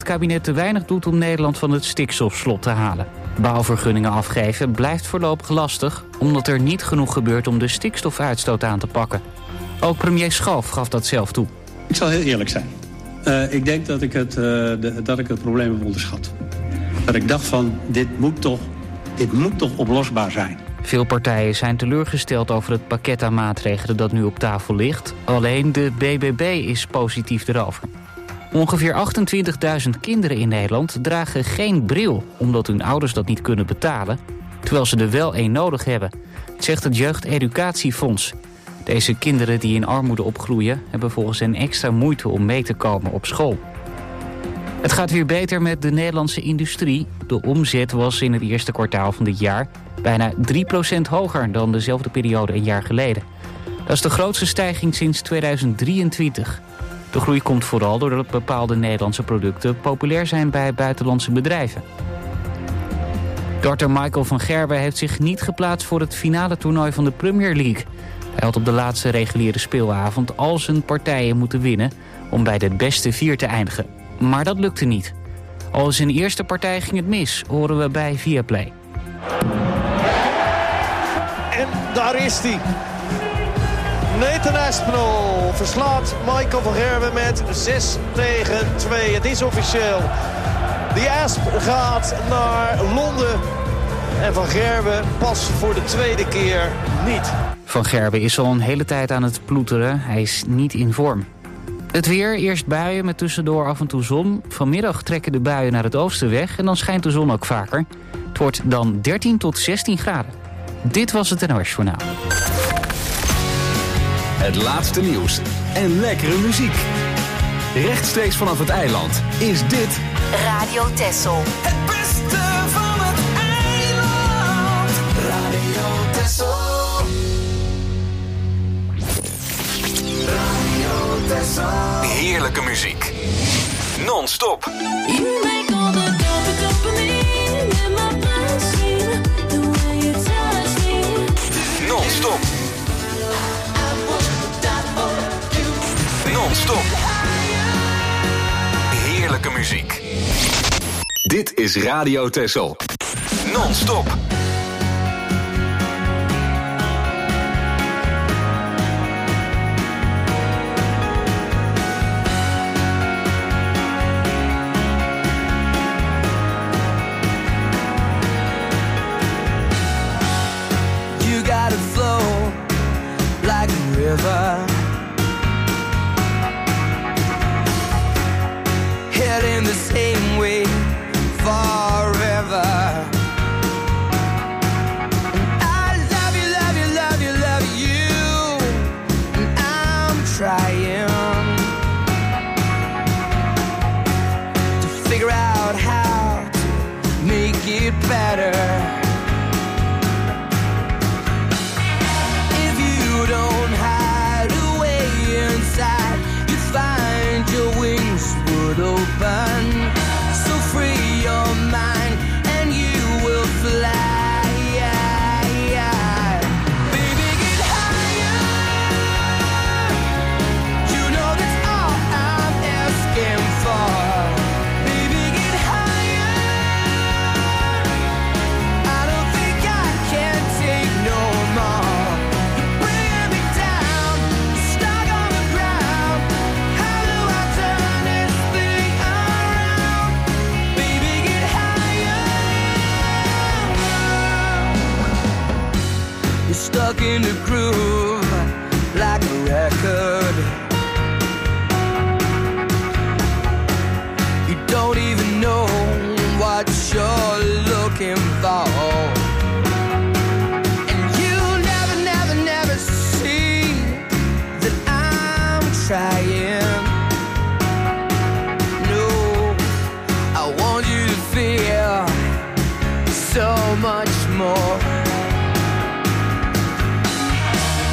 kabinet te weinig doet om Nederland van het stikstofslot te halen. Bouwvergunningen afgeven blijft voorlopig lastig, omdat er niet genoeg gebeurt om de stikstofuitstoot aan te pakken. Ook premier Schoof gaf dat zelf toe. Ik zal heel eerlijk zijn. Ik denk dat ik het probleem heb onderschat. Dat ik dacht van, dit moet toch oplosbaar zijn. Veel partijen zijn teleurgesteld over het pakket aan maatregelen dat nu op tafel ligt. Alleen de BBB is positief erover. Ongeveer 28.000 kinderen in Nederland dragen geen bril, omdat hun ouders dat niet kunnen betalen, terwijl ze er wel één nodig hebben, zegt het Jeugdeducatiefonds. Deze kinderen die in armoede opgroeien hebben volgens hen extra moeite om mee te komen op school. Het gaat weer beter met de Nederlandse industrie. De omzet was in het eerste kwartaal van dit jaar bijna 3% hoger dan dezelfde periode een jaar geleden. Dat is de grootste stijging sinds 2023. De groei komt vooral doordat bepaalde Nederlandse producten populair zijn bij buitenlandse bedrijven. Darter Michael van Gerwen heeft zich niet geplaatst voor het finale toernooi van de Premier League. Hij had op de laatste reguliere speelavond al zijn partijen moeten winnen om bij de beste 4 te eindigen. Maar dat lukte niet. Al in zijn eerste partij ging het mis, horen we bij Viaplay. En daar is hij. Nathan Aspinall verslaat Michael van Gerwen met 6-2. Het is officieel. Die Asp gaat naar Londen. En Van Gerwen pas voor de tweede keer niet. Van Gerwen is al een hele tijd aan het ploeteren. Hij is niet in vorm. Het weer, eerst buien met tussendoor af en toe zon. Vanmiddag trekken de buien naar het oosten weg en dan schijnt de zon ook vaker. Het wordt dan 13 tot 16 graden. Dit was het NOS Journaal. Het laatste nieuws en lekkere muziek. Rechtstreeks vanaf het eiland is dit Radio Texel. Het beste van het eiland. Radio Texel. Radio Texel. Heerlijke muziek. Non-stop. Non-stop. Non-stop. Heerlijke muziek. Dit is Radio Texel. Non-stop. You gotta flow like a river. Heading the same way forever. And I love you, love you, love you, love you. And I'm trying to figure out how to make it better. If you don't hide away inside, you find your wings would open. So free your mind and you will fly. Baby, get higher. You know that's all I'm asking for. Baby, get higher. I don't think I can take no more. You're bringing me down, stuck on the ground. How do I turn this thing around? Baby, get higher. You're stuck in the groove like a record. You don't even know what you're looking for. And you never, never, never see that I'm trying. No, I want you to feel so much more.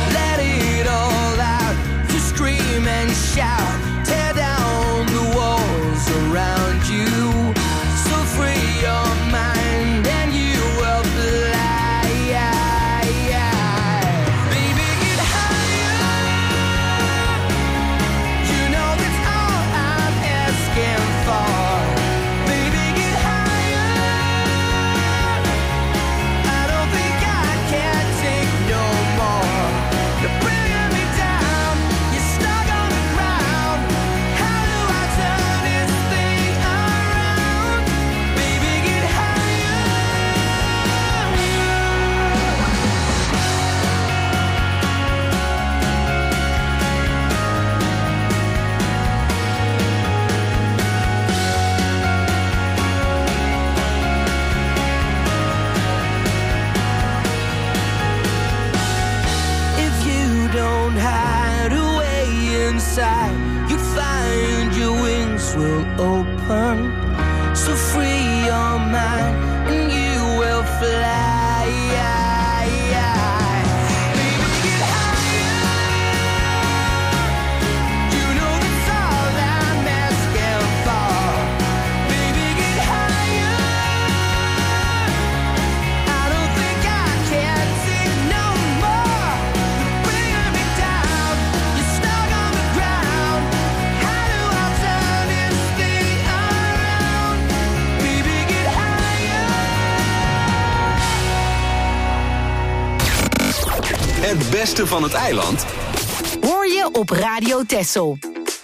So free your mind and you will fly. Het beste van het eiland hoor je op Radio Texel.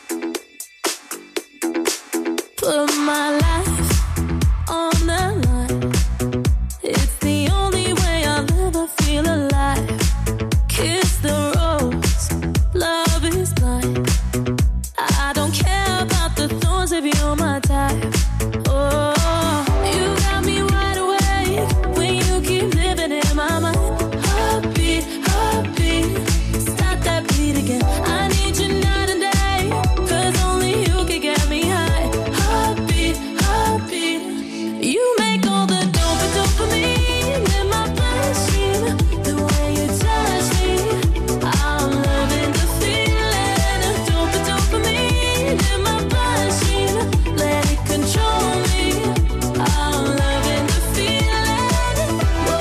Put my life on the line. It's the only way I'll ever feel alive. Kiss the rose, love is blind. I don't care about the thorns if you're my type. Oh, you got me wide awake when you keep living in my mind. Heartbeat, heartbeat, stop that beat again. I need you night and day, 'cause only you can get me high. Heartbeat, heartbeat, you make all the dopamine in my bloodstream. The way you touch me, I'm loving the feeling of dopamine in my bloodstream. Let it control me, I'm loving the feeling.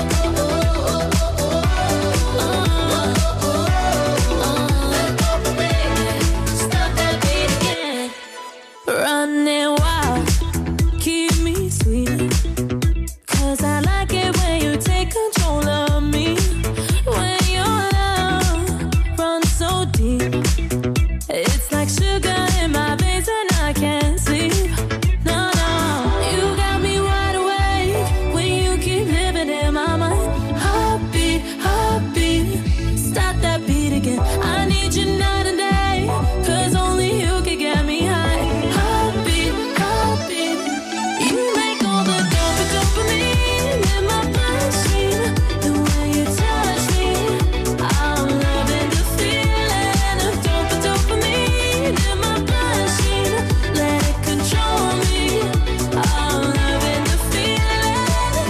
Stop that beat again. Running wild, keep me sweet. 'Cause I like it when you take control of me. When your love runs so deep, it's like sugar in my veins and I can't sleep. No, no, you got me wide awake when you keep living in my mind. Heartbeat, heartbeat, stop that beat again. I need you night and day, 'cause only you can get me high. Heartbeat, heartbeat, you make all the dopamine in my bloodstream. The way you touch me, I'm loving the feeling of dopamine in my bloodstream. Let it control me, I'm loving the feeling.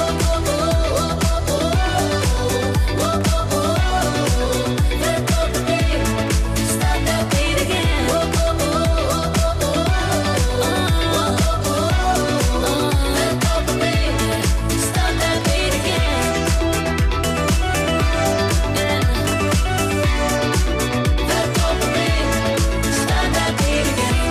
That dopamine, stop that beat again. That dopamine, stop that beat again. That dopamine, stop that beat again.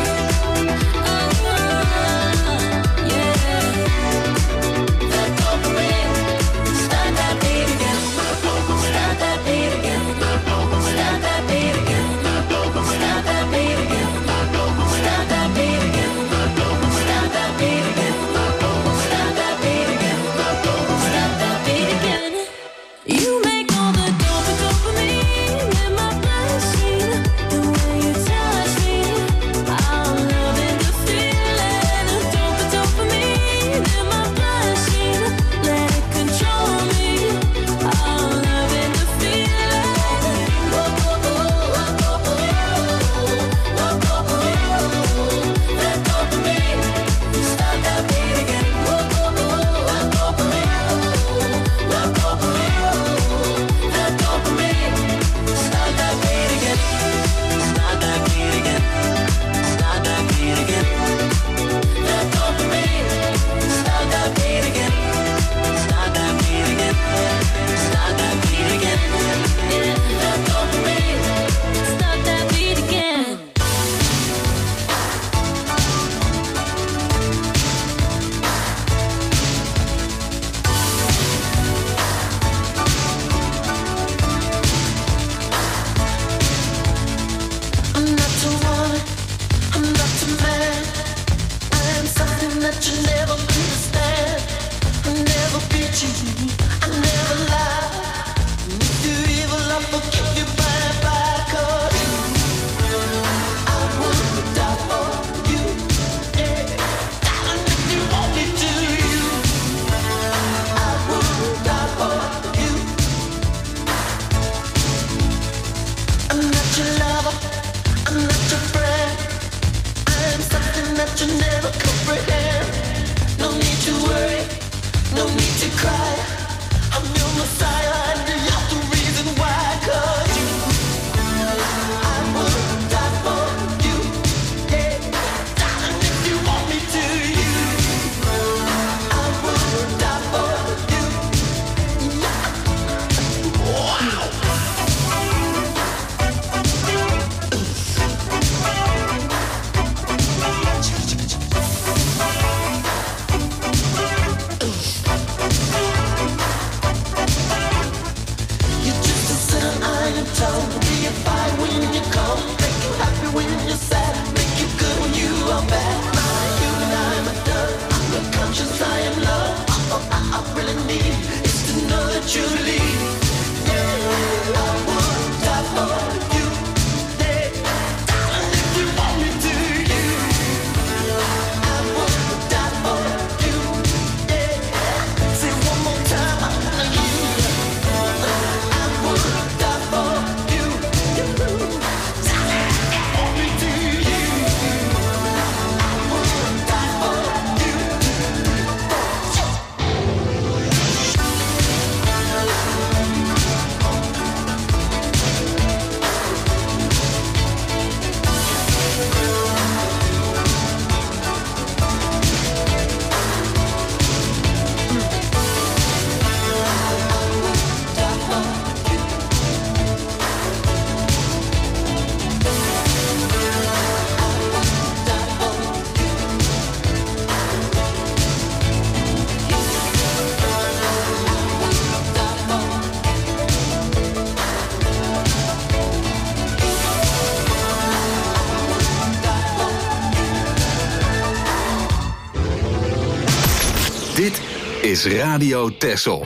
That dopamine, stop that beat again. Stop that beat again. Stop that beat again. Stop that beat again. Stop that beat again. Stop that beat again. Stop that beat again. Stop that beat again. You make all the dopamine in my bloodstream. The way you touch me, I'm loving the feeling of dopamine in my bloodstream. Let it control me, I'm loving the feeling. That dopamine, stop that beat again. That dopamine, stop that beat again. Stop that beat again. Stop that beat again. That dopamine, stop that beat again. Stop that beat again. Stop that beat again. Yeah, that dopamine, stop that beat again. I'm not a woman, I'm not a man. I am something that you never understand. I never beat you, I never lie. If you evil, I forgive you by 'cause I would die for you. Yeah, darling, if you want me to, I would die for you. I'm not your lover, I'm not your friend. I am something that you never comprehend. Dit is Radio Texel.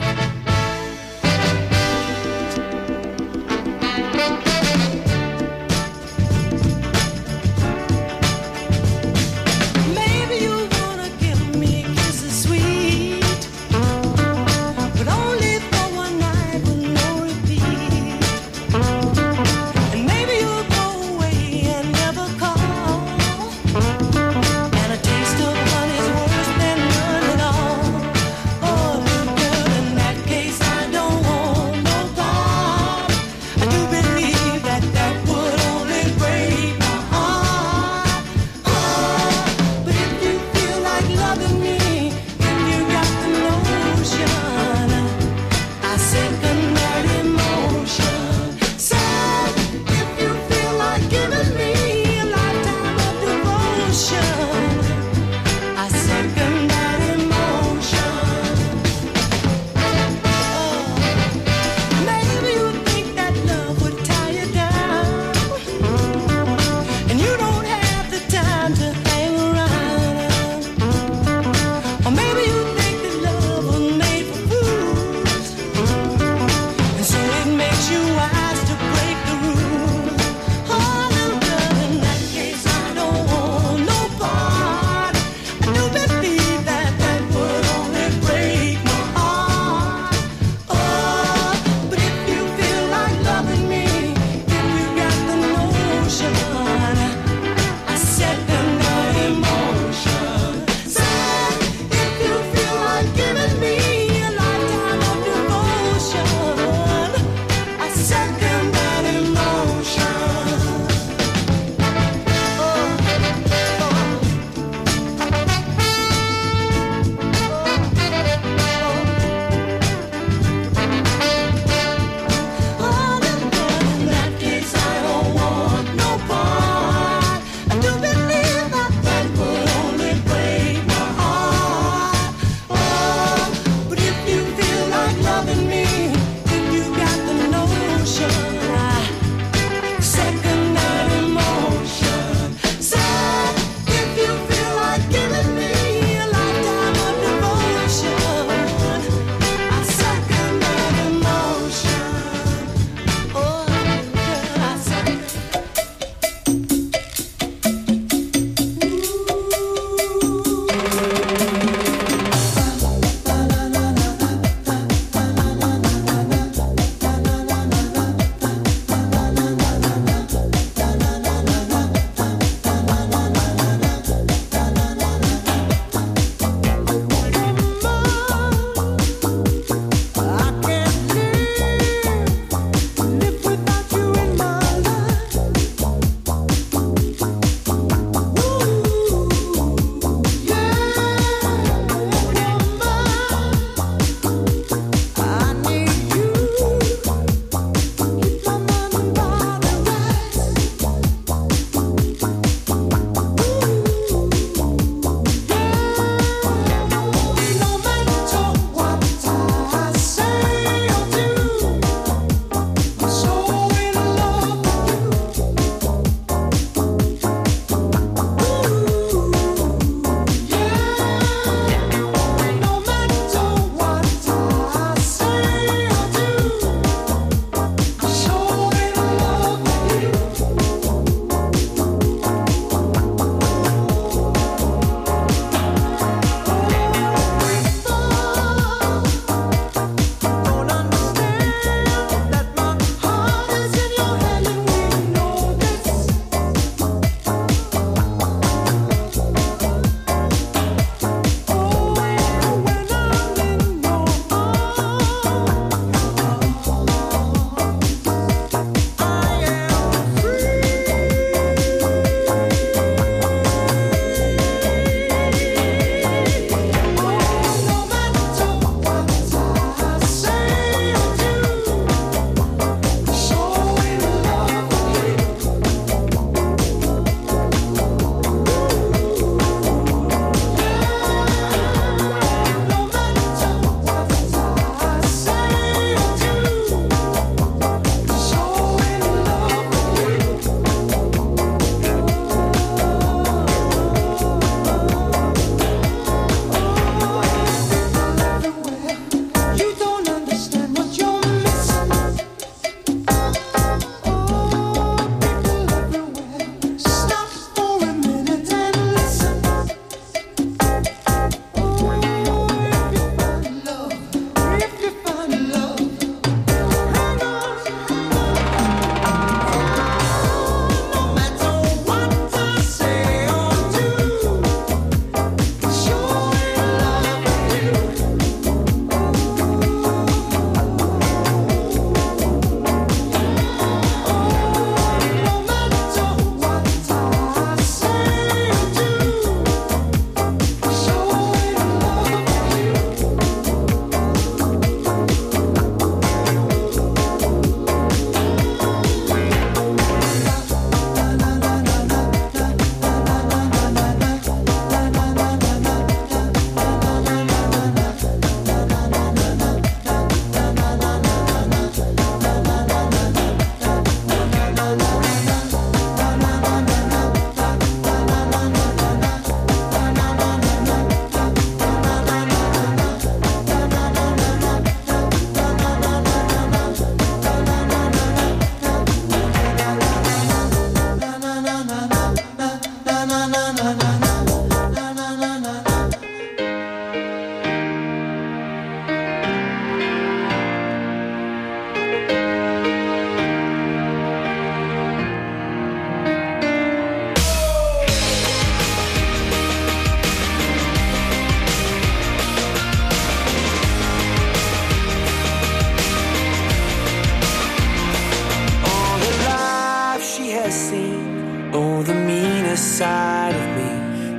Taste of honey's worse than none at all. Oh, girl, in that case.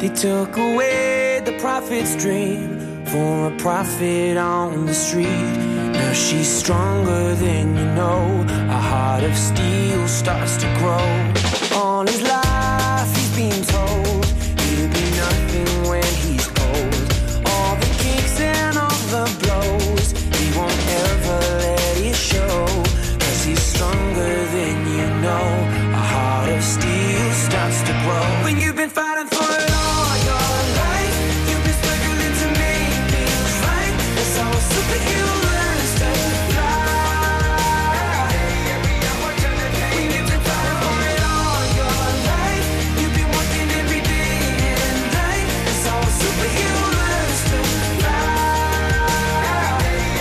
They took away the prophet's dream for a prophet on the street. Now she's stronger than you know. A heart of steel starts to grow. All his life he's been told he'll be nothing when he's old. All the kicks and all the blows, he won't ever let it show. 'Cause he's stronger than you know. A heart of steel starts to grow. When you've been fighting for it all your life, you've been struggling to make things right. That's how a superhero learns to fly. When you've been fighting for it all your life, you've been working every day and night. That's how a superhero learns to fly.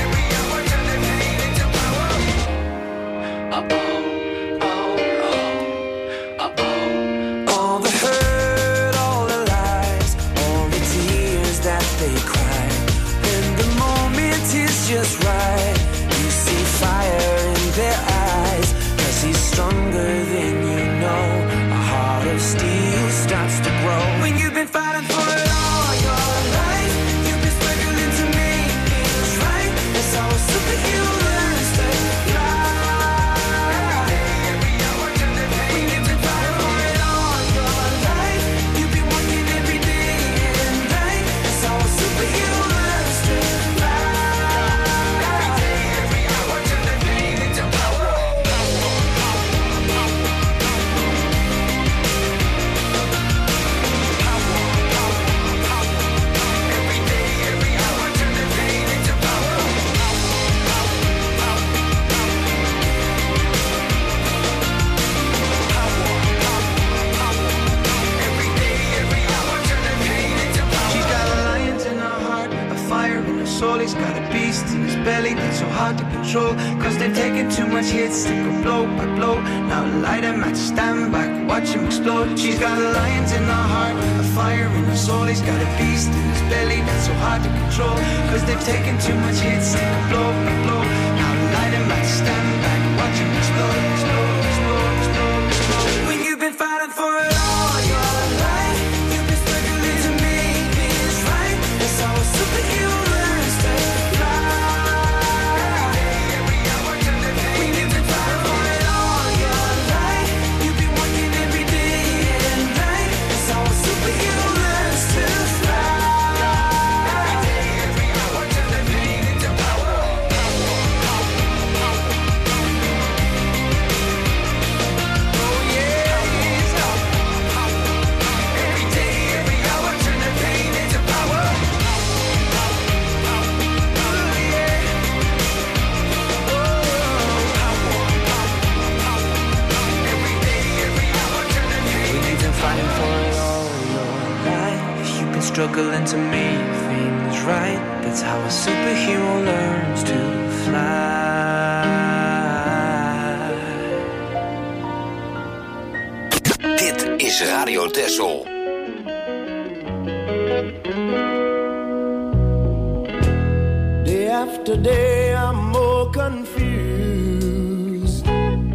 All the hurt, all the lies, all the tears that they cry. When the moment is just right, you see fire in their eyes. 'Cause he's stronger than you know. A heart of steel starts to grow. When you've been fighting for it all your life, you've been struggling to make things right. That's how a superhero learns to fly. When you've been fighting for it all your life, you've been working every day and night. That's how a superhero learns to fly. Every hour turn the pain into power. Every day, every hour turn the pain into power. Every day, every hour turn the pain into power. She's got a lion in her heart, a fire in her soul. He's got a beast in his belly that's so hard to control. 'Cause they've taken too much hits, they go blow by blow. Now light a match, stand back, watch him explode. She's got a lion in her heart, a fire in her soul. He's got a beast in his belly that's so hard to control. 'Cause they've taken too much hits, they go blow by blow. Now light a match, stand back, watch him explode, explode, explode, explode, explode. When you've been fighting for it all your life, you've been struggling to make things right. That's how a superhero learns to fly. When you've been fighting for it all your life, you've been working every day and night. That's how a superhero learns to fly. Every hour turn the pain into power. Oh yeah. Every day, every hour turn the pain into power. Oh yeah. Every day, every hour turn the pain. When you've been fighting for it all your life, you've been struggling to make things right. That's how a superhero learns to fly. Dit is Radio Texel. Day after day, I'm more confused.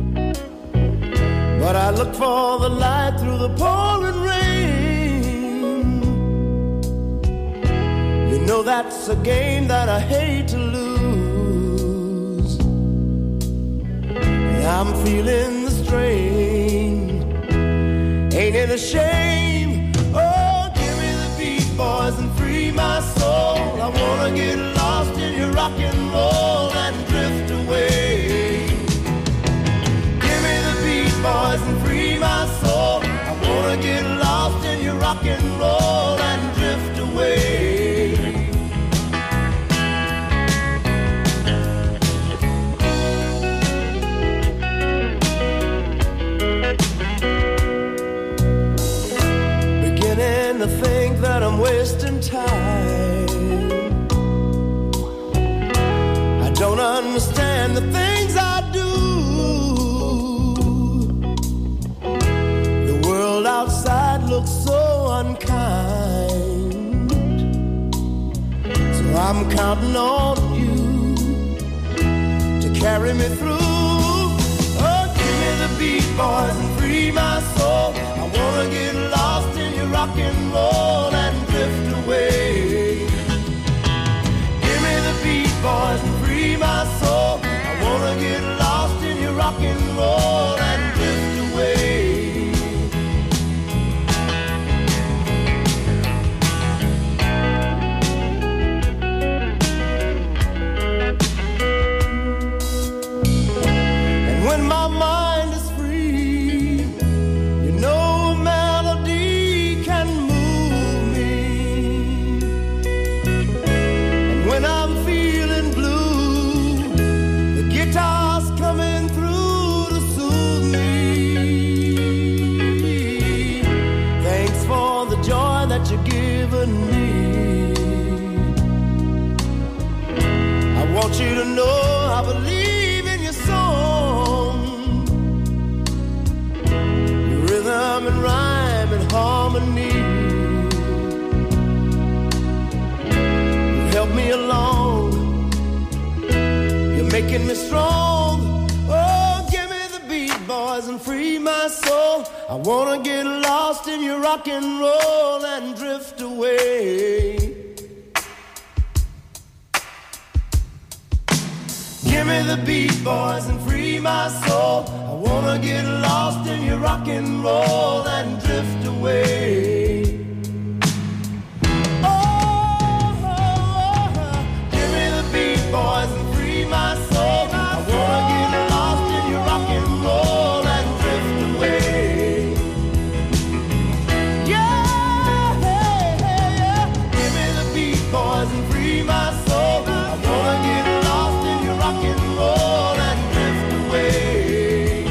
But I look for the light through the pouring rain. You know that's a game that I hate to lose. I'm feeling the strain. Ain't it a shame? Oh, give me the beat, boys, and free my soul. I wanna get lost in your rock and roll and drift away. Give me the beat, boys, and free my soul. I wanna get lost in your rock and roll and drift away. Beginning to think that I'm wasting time. I don't understand the things I do. The world outside looks so unkind. So I'm counting on you to carry me through. Oh, give me the beat, boys, and free my soul. I wanna get lost in your rock and roll and roll and drift away. And when my mind is free, you know a melody can move me. And when I'm feeling blue, the guitar's coming through to soothe me. Thanks for the joy that you're giving me. I want you to know I believe in your song, your rhythm and rhyme and harmony. You help me along, you're making me strong. Oh, give me the beat, boys, and free my soul. I wanna get lost in your rock and roll and drift away. Give me the beat, boys, and free my soul. I wanna get lost in your rock and roll and drift away. Give me the beat, boys, and free my soul. I wanna get lost in your rock and roll and drift away. Yeah, give me the beat, boys, and free my soul. I wanna get lost in your rock and roll and drift away.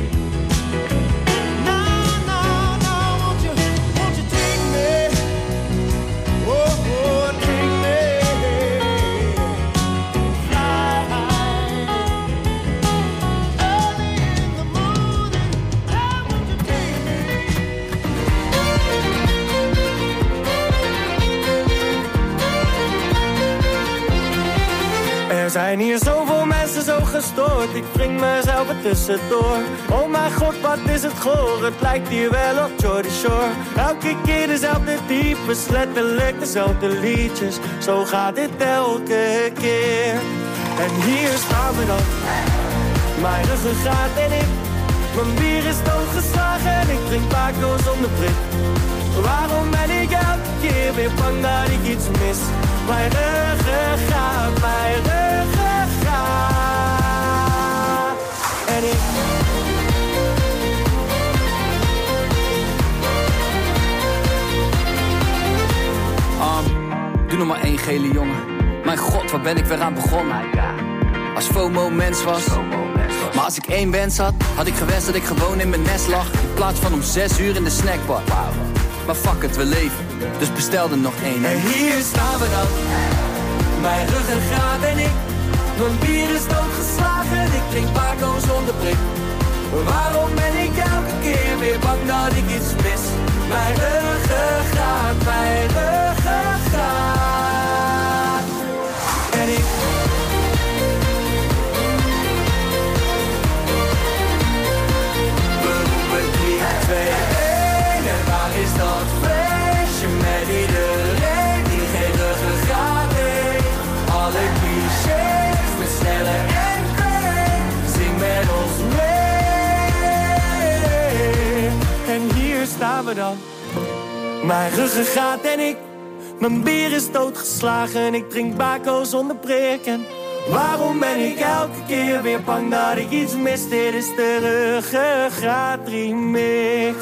Now, won't you take me? Oh, take me. Fly high. Early in the morning, won't you take me? Er zijn hier zoveel mensen zo gestoord, ik wring mezelf er tussendoor. Oh mijn god, wat is het goor, het lijkt hier wel op Jordy Shore. Elke keer dezelfde types, letterlijk dezelfde liedjes. Zo gaat dit elke keer. En hier staan we dan, mijn ruggengraat en ik. Mijn bier is doodgeslagen en ik drink Paco zonder prik. Waarom ben ik elke keer weer bang dat ik iets mis? Mijn ruggengraat, mijn ruggengraat. En ik... Doe nog maar één gele jongen. Mijn god, waar ben ik weer aan begonnen? Als FOMO mens was. Maar als ik één wens had, had ik gewenst dat ik gewoon in mijn nest lag. In plaats van om 6 uur in de snackbar. Maar fuck het, we leven, dus bestel er nog één. En hier staan we dan, mijn ruggengraat en ik. Mijn bier is doodgeslagen, ik drink Paco zonder prik. Waarom ben ik elke keer weer bang dat ik iets mis? Mijn ruggengraat, mijn ruggengraat. En ik... We roepen 3, 2, 1 en waar is dat feestje met iedereen die geen ruggengraat heeft? Alle clichés met Snelle en Kane, zing met ons mee. En hier staan we dan, mijn ruggengraat en ik. Mijn bier is doodgeslagen, ik drink Baco zonder prik. En waarom ben ik elke keer weer bang dat ik iets mis? Dit is de Ruggengraat remix.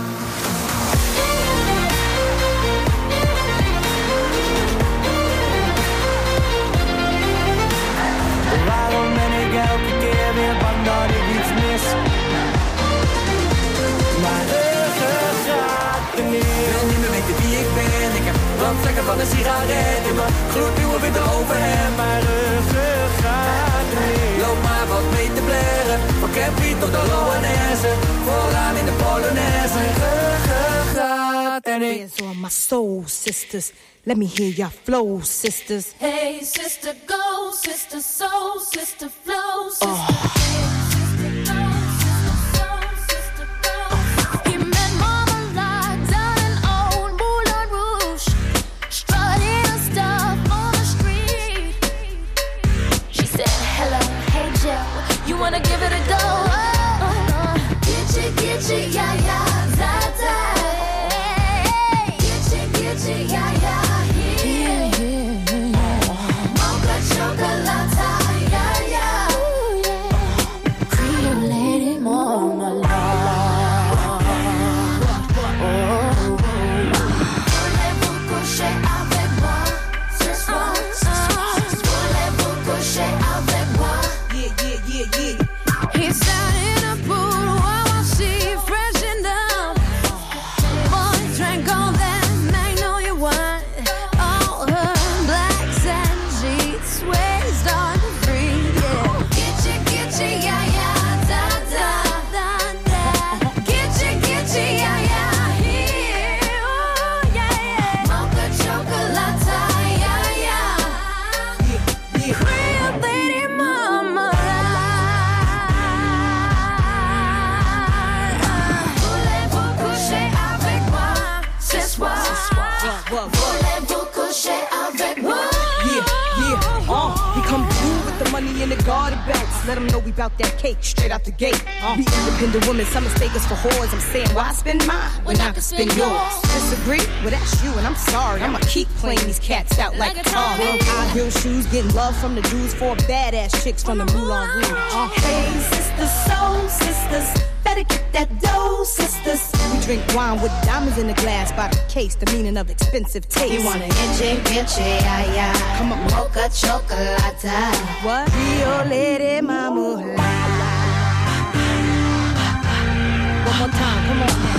Waarom ben ik elke keer weer bang dat ik iets mis? Mijn ruggengraat remix. Ik wil niet meer weten wie ik ben. Ik heb brandvlekken van een sigaret in mijn gloednieuwe witte overhemd. Mijn ruggengraat remix. Loop maar wat mee te blaren, van Campy tot de Loanesse. Vooraan in de Polonaise. Ruggengraat en ik. Hands on my soul, sisters. Let me hear your flow, sisters. Hey, sister, go, sister, soul, sister, flow, sister. Oh. You wanna give it a go? Oh, Come through with the money in the garden belts. Let them know we bout that cake straight out the gate. We independent women, some mistake us for whores. I'm saying, why spend mine when I can spend yours? Disagree? Well, that's you, and I'm sorry. I'ma keep playing these cats out like a tar. High heel shoes, getting love from the Jews. 4 badass chicks from the Moulin Rouge. Hey, sisters, soul sisters, better get that dough, sisters. We drink wine with diamonds in the glass by the case, the meaning of expensive taste. You want an inche, ay, ay. Come on. Mocha chocolate. What? Rio Lady Mama. One more time, come on now.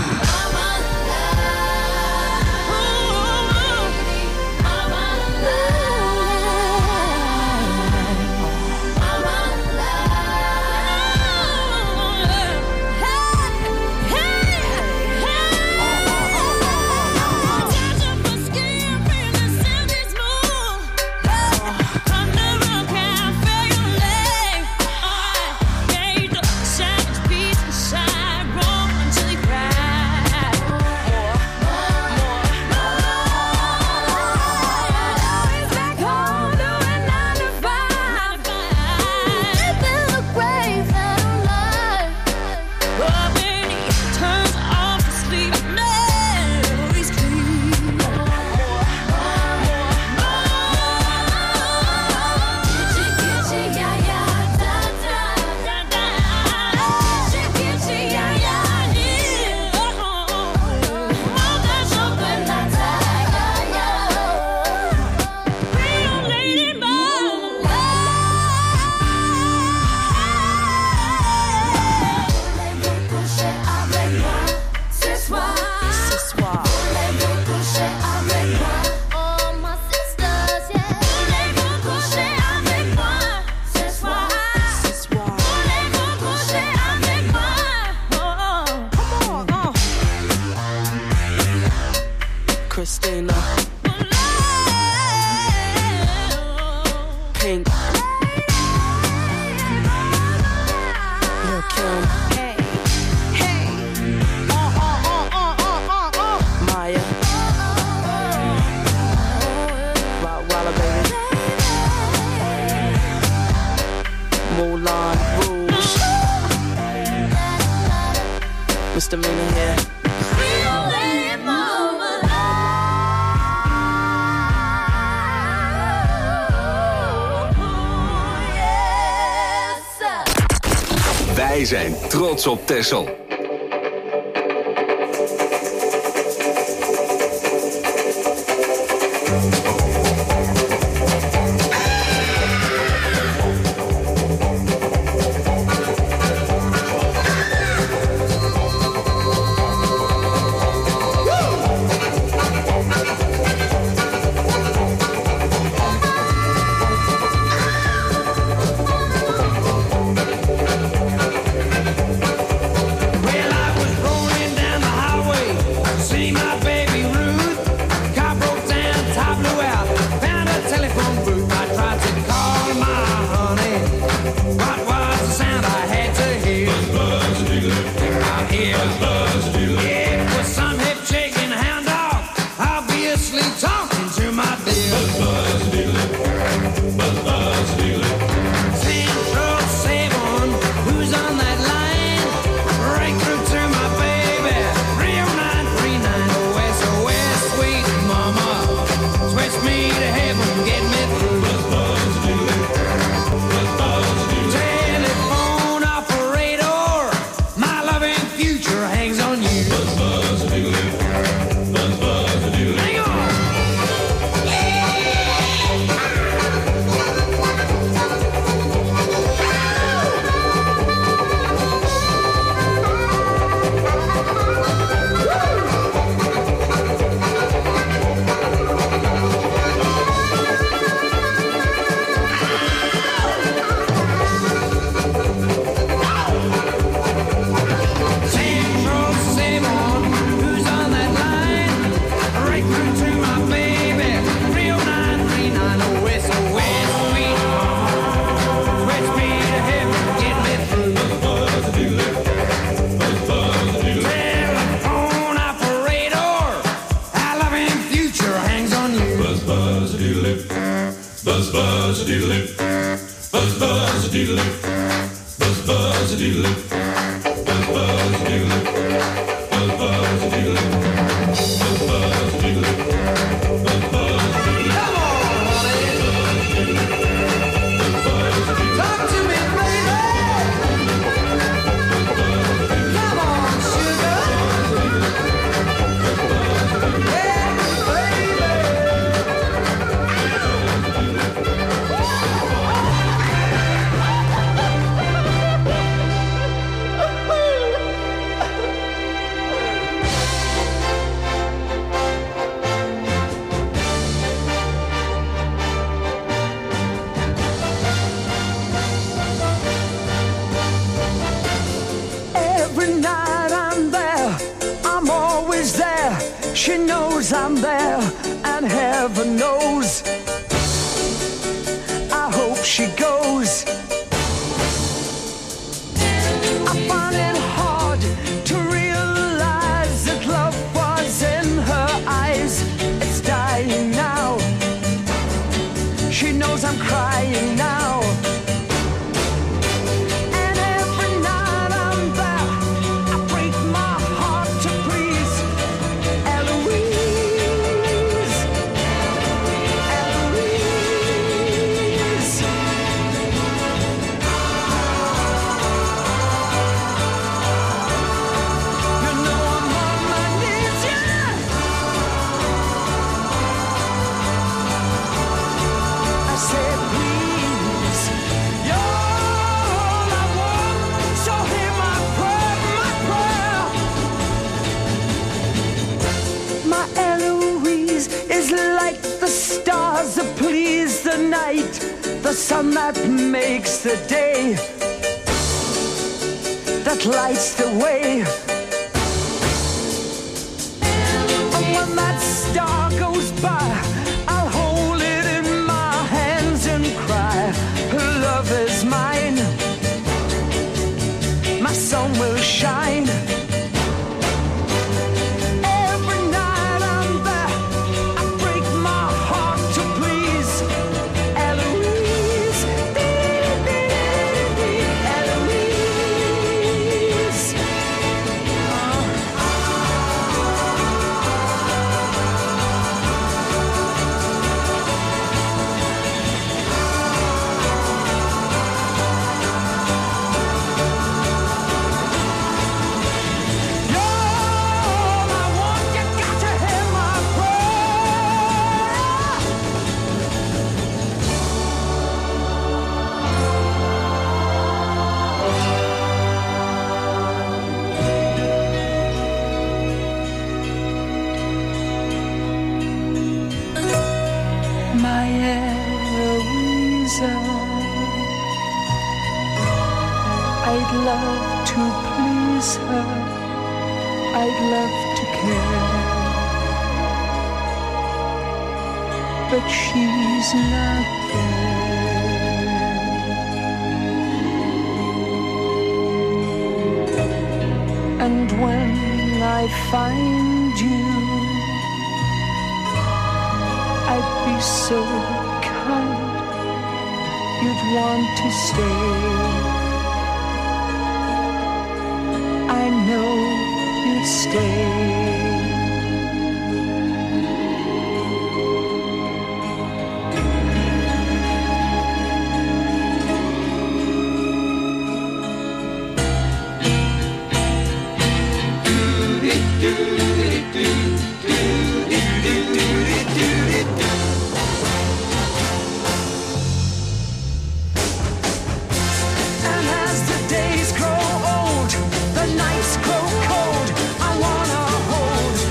Christina, Pink, Lil' Kim, Maya, Rottweiler baby, Moulin Rouge, Misdemeanor here. Wij zijn trots op Texel. Buzz buzz a doodle buzz buzz a doodle buzz buzz a doodle buzz buzz a doodle buzz buzz a doodle buzz buzz a doodle buzz buzz a doodle. Come on, honey. Talk to me, baby. Come on, sugar. Yeah, baby. Every night I'm there, I'm always there. She knows I'm there, and heaven knows I hope she goes. I find it hard to realize that love was in her eyes. It's dying now. She knows I'm crying now. And every night I'm there, I break my heart to please Eloise. Eloise. You know I'm on my knees, yeah. I said, please, you're all I want, so hear my prayer, my prayer. My Eloise is like the stars that please the night, the sun that makes the day, that lights the way. And when that star goes by, I'll hold it in my hands and cry, her love is mine, my sun will shine. Every night I'm there, I break my heart to please Eloise. Eloise. You're all I want, you got to hear my prayer. My Eloisa, I'd love to please her, I'd love to care, but she's not there. And when I find you, I'd be so kind, you'd want to stay. I know you'd stay. And as the days grow old, the nights grow cold, I wanna hold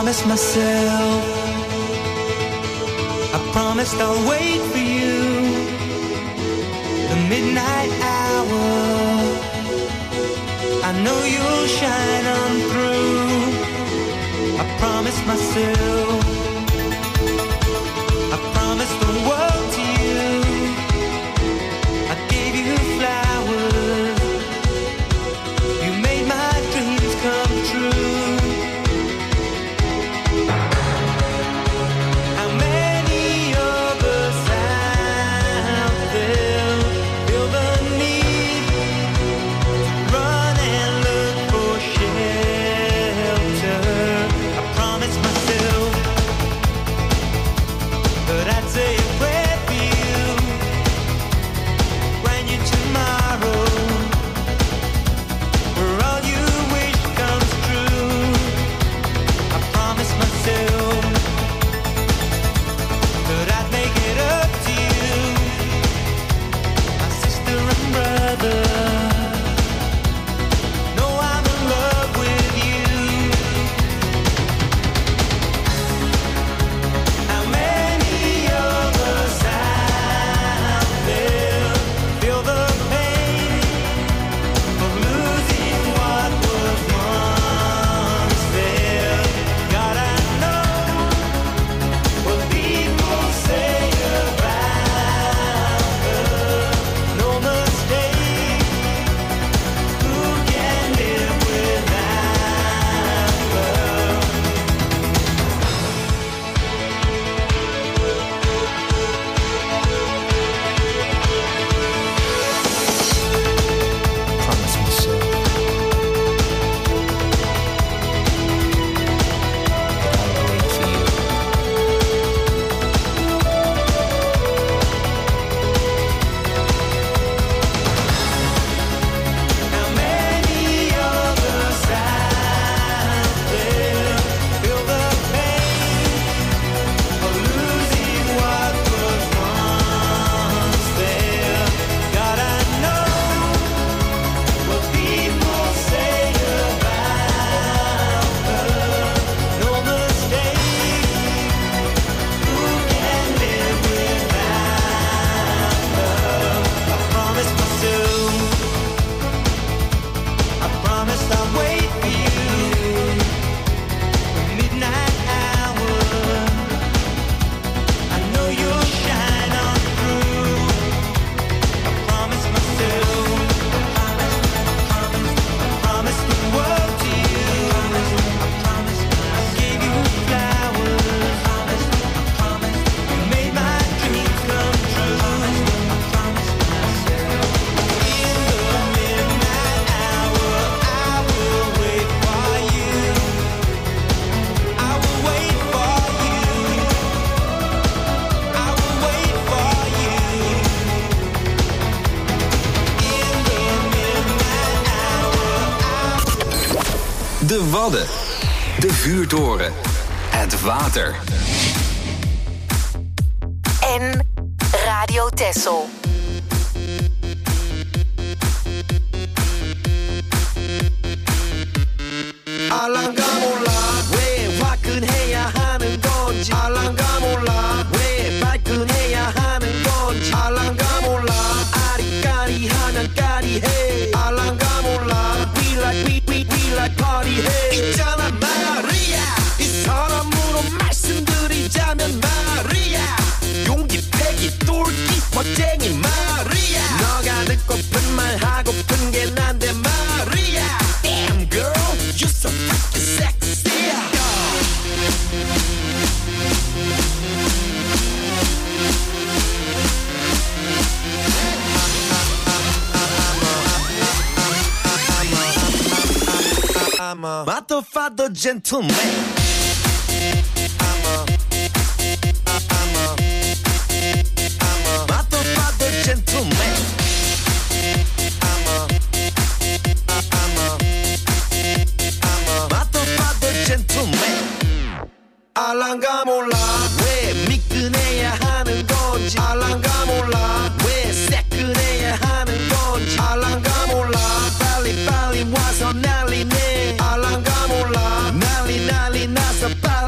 promised myself, I promised I'll wait for you. The midnight hour, I know you'll shine on through. I promised myself, I promised the world to you. I gave you flowers, you made my dreams come true. How many of us out there feel the need to run and look for shelter? I promised myself that I'd say a prayer for you, grant you tomorrow, where all you wish comes true. I promised myself that I'd make it up to you, my sister and brother. Know I'm in love with you. How many of us out there feel the pain of losing what was once there? God, I know what people say about her. No mistake, who can live without her? Promise myself that I'll wait for you. How many of us out there feel the pain of losing what was once there? God, I know what people say about her. No mistake, who can live without her? I promised myself, I promised I'll wait for you. The midnight hour, I know you'll shine on through. I promised myself, I promised the world to you. I gave you flowers, you made my dreams come true. In the midnight hour, I will wait for you. I will wait for you. I will wait for you. In the midnight hour, De Wadden. De vuurtoren. Het water. En Radio Texel. 알랑가 몰라 왜 화끈해야 하는 건지 알랑가 몰라 왜 발끈해야 하는 건지 알랑가 몰라 아리까리하면 까리해 알랑가 몰라 we like party 해 있잖아 마리아 이 사람으로 말씀드리자면 마리아 용기 패기 똘끼 멋쟁이 마리아 너가 듣고픈 말 하고픈 게 난데 마리아 Damn girl you're so freaking sexy I'm a motherfucker gentleman I'm a motherfucker gentleman I'm a motherfucker gentleman 알랑가 몰라 왜 미끈해야 하는 건지 알랑가 몰라 왜 새끈해야 하는 건지 알랑가 몰라 빨리 와서 난리네 알랑가 몰라 난리 나서 빨리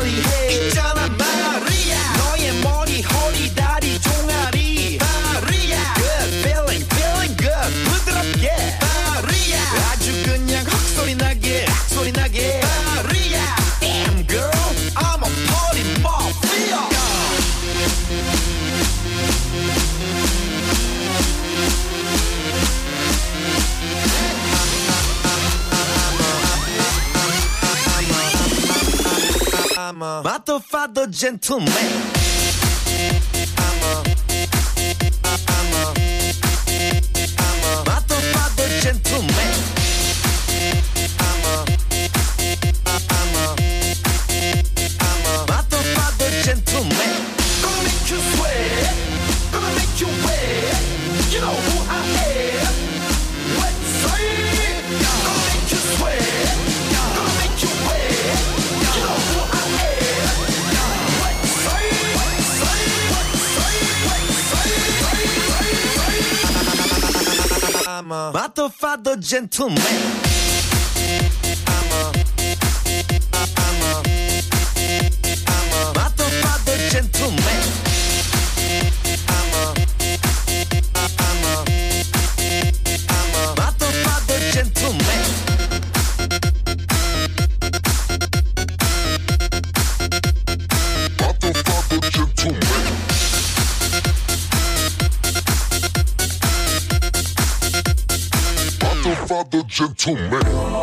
Matto gentleman. Matto gentleman. Gentleman.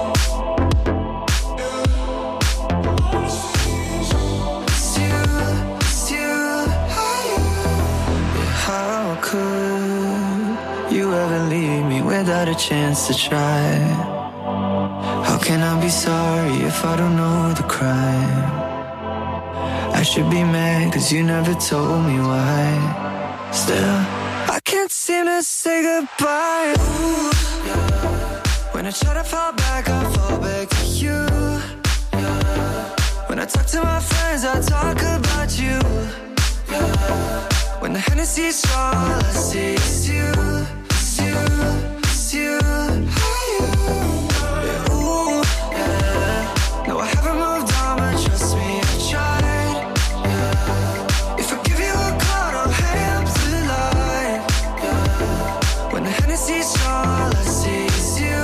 How could you ever leave me without a chance to try? How can I be sorry if I don't know the crime? I should be mad cause you never told me why. Still, I can't seem to say goodbye. Ooh, yeah. When I try to fall back, I fall back to you. Yeah. When I talk to my friends, I talk about you. Yeah. When the Hennessy's strong, all I see is you. It's you, it's you. Yeah, ooh, yeah. No, I haven't moved on, but trust me, I tried. Yeah. If I give you a call, don't hang up the line. Yeah. When the Hennessy's strong, all I see is you.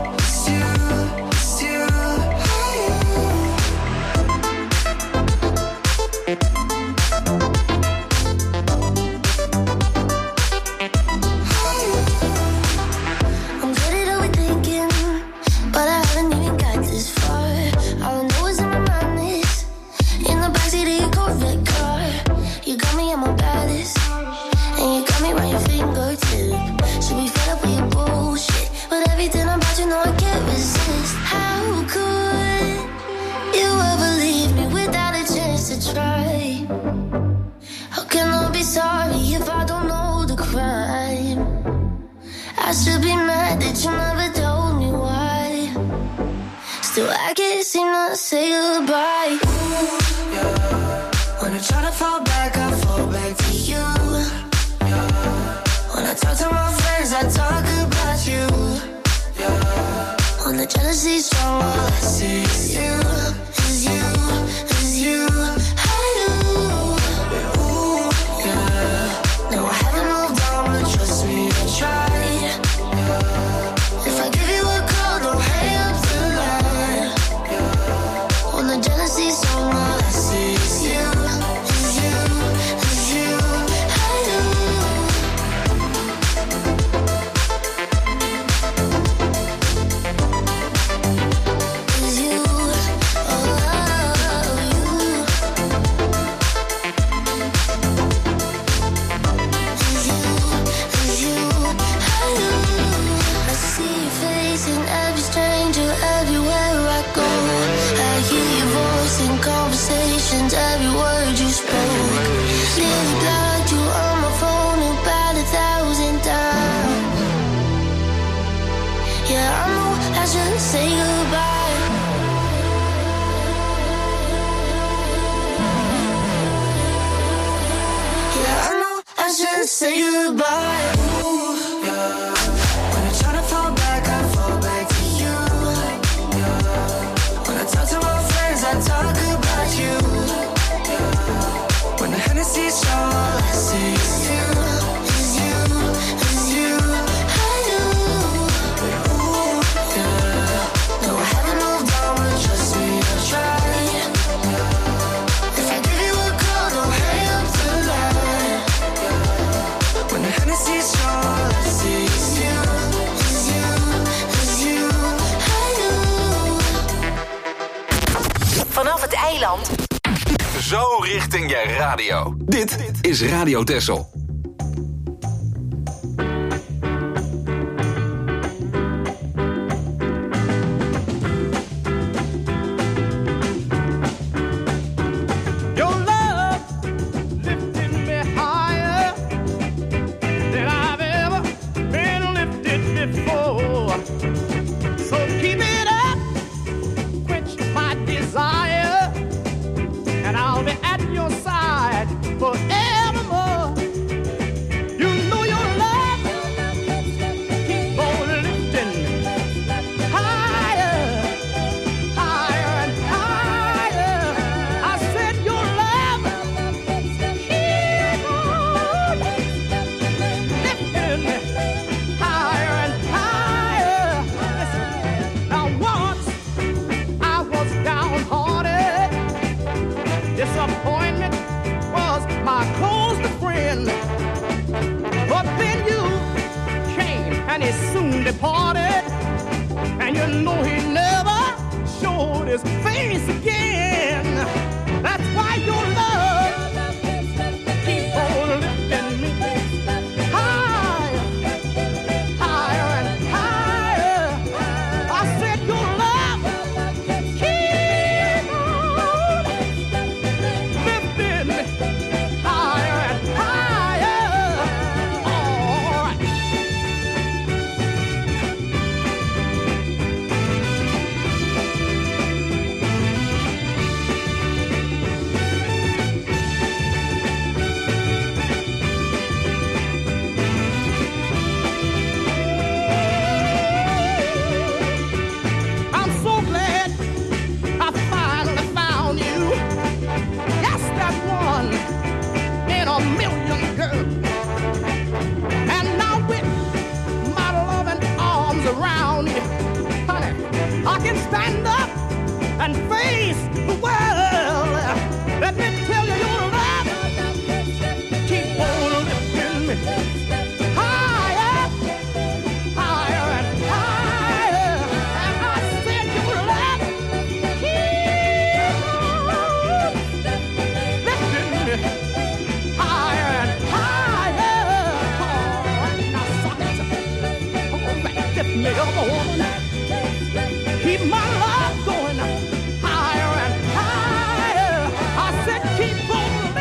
I should be mad that you never told me why. Still, I can't seem to say goodbye. Ooh, yeah. When I try to fall back, I fall back to you. Yeah. When I talk to my friends, I talk about you. Yeah. When the jealousy's strong, all I see is you, is you, is you. No, I haven't moved on, but trust me, I tried. Yeah. If I give you a call, don't hang up the line. Yeah. When the jealousy's strong, all I see is you, is you, is you. Is you, oh, you. I see your face in every stranger, everywhere I go. I hear your voice in conversations, every word you spoke. Nearly blocked you on my phone about 1,000 times. Yeah, I know I should say goodbye. Yeah, I know I should say goodbye. Ooh, yeah. When I try to fall back, I fall back to you. Yeah. When I talk to my friends, I talk about you. Yeah. When the Hennessy's strong, all I see is you, is you, is you. Ooh, yeah. No, I haven't moved on, but trust me, I tried. If I give you a call, don't hang up the line. When the Hennessy's strong, all I see is you, is you, is you. Vanaf het eiland zo richting je radio. Dit is Radio Texel. Departed, and you know he never showed his face again. That's why your love keep on lifting me higher, higher and higher. I said your love keep on lifting me higher and higher. All right. Around you, honey, I can stand up and face the world. Let me tell you, your love keep on lifting me higher, higher and higher. And I said, your love keep on lifting me higher and higher. Oh, now suck it. Lift me up, woman. Keep my love going higher and higher. I said keep on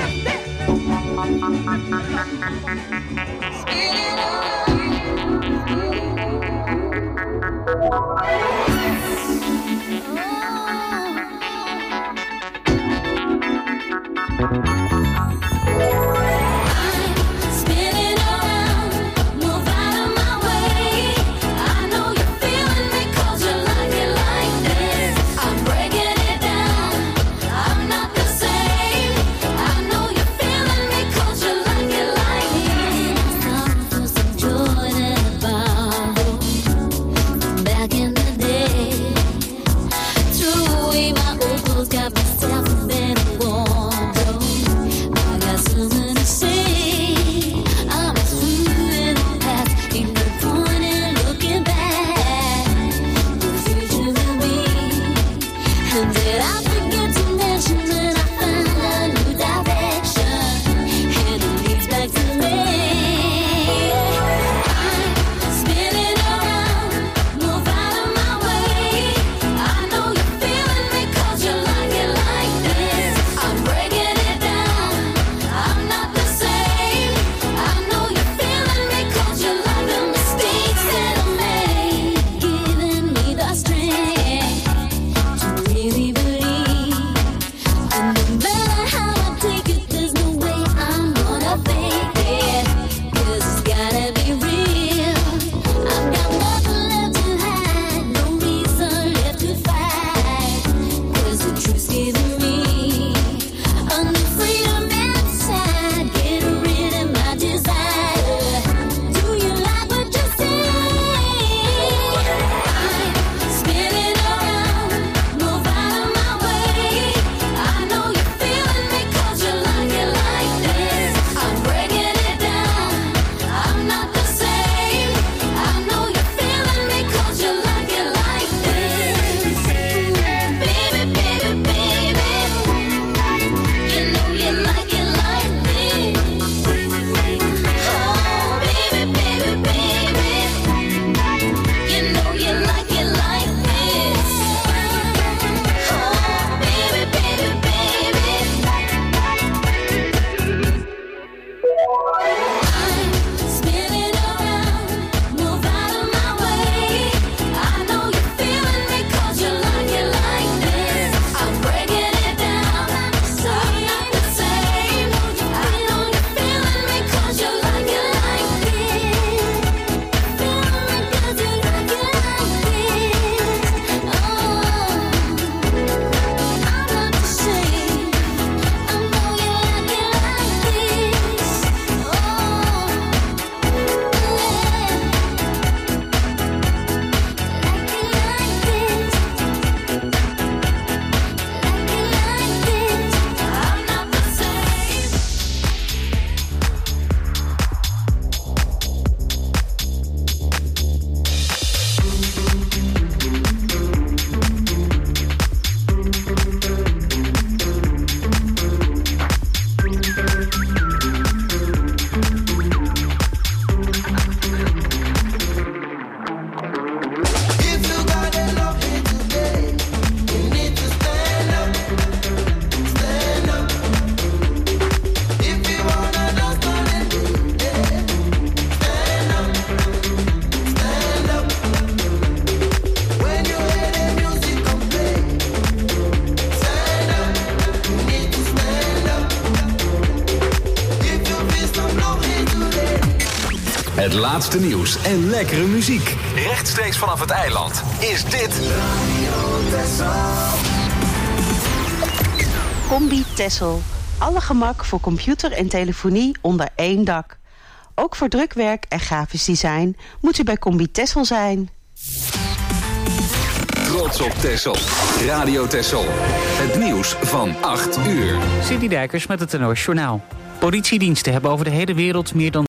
Spinning around, move out of my way. I know you're feeling me 'cause you like it like this. I'm breaking it down, I'm not the same. I know you're feeling me 'cause you like it like this. Time for some Het laatste nieuws en lekkere muziek. Rechtstreeks vanaf het eiland is dit Combi Tessel. Alle gemak voor computer en telefonie onder één dak. Ook voor drukwerk en grafisch design moet u bij Combi Tessel zijn. Trots op Texel. Radio Texel. Het nieuws van 8 uur. Cindy Dijkers met het NOS Journaal. Politiediensten hebben over de hele wereld meer dan